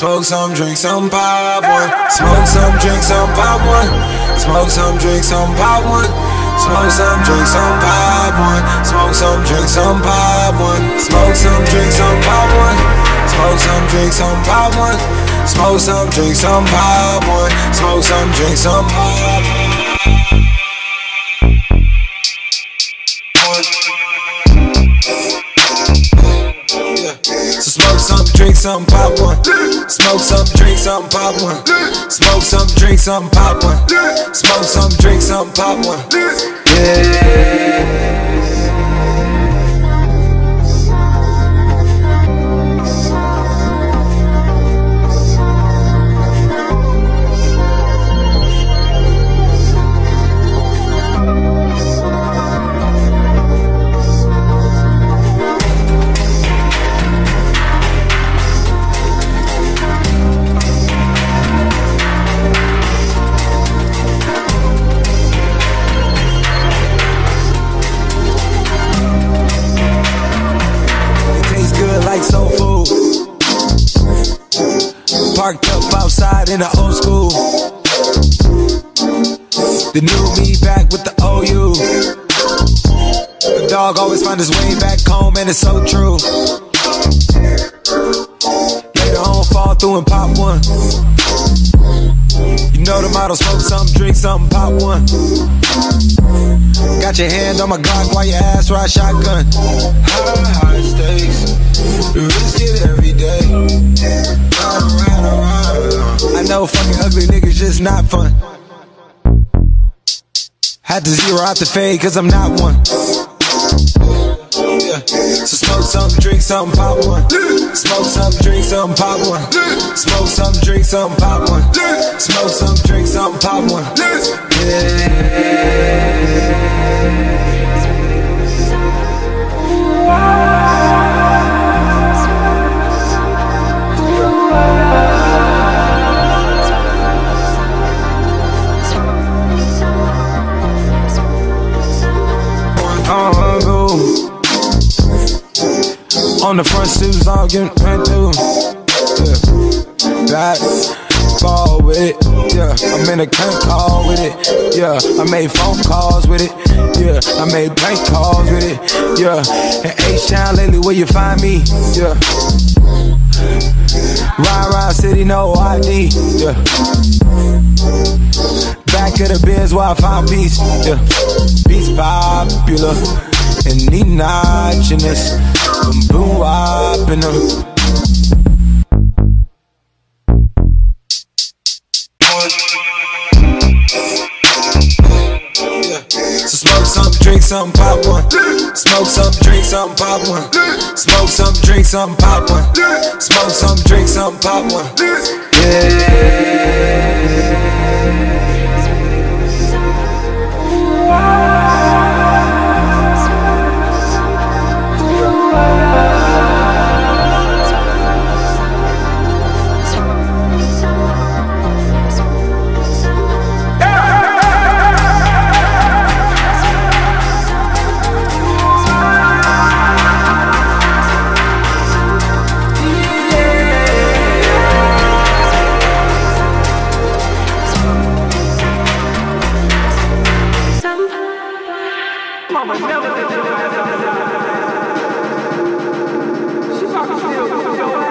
Smoke some, drink some, pop one. Smoke some, drink some, pop one. Smoke some, drink some, pop one. Smoke some, drink some, pop one. Smoke some, drink some, pop one. Smoke some, drink some, pop one. Smoke some, drink some, pop one. Smoke some, drink some, pop one. Smoke some, drink some, pop one. So smoke some, drink some, pop one. Smoke some, drink some, pop one. Smoke some, drink some, pop one. Smoke some, drink some, pop one. Yeah. Like soul food, parked up outside in the old school. The new me back with the OU. The dog always find his way back home, and it's so true. Later on, fall through and pop one. You know the motto: smoke something, drink something, pop one. Got your hand on my Glock while your ass ride shotgun. High stakes, risk it every day. Ride around. I know fucking ugly niggas just not fun. Had to zero out the fade cause I'm not one. Yeah. So smoke something, drink something, pop one. Smoke something, drink something, pop one. Smoke something, drink something, pop one. Smoke something, drink something, pop one. Yeah. On the front steps, all getting ran through. Yeah, got ball with it. Yeah, I'm in a crank call with it. Yeah, I made phone calls with it. Yeah, I made bank calls with it. Yeah, in H-Town lately, where you find me? Yeah, Ride City, no ID. Yeah, back of the Benz where I found peace. Yeah, peace popular and need notchiness. Boom up in them. So smoke something, drink something, pop one. Smoke something, drink something, pop one. Smoke something, drink something, pop one. Smoke something, drink something, pop one. Yeah. Mama never did your ass out. She fucking still.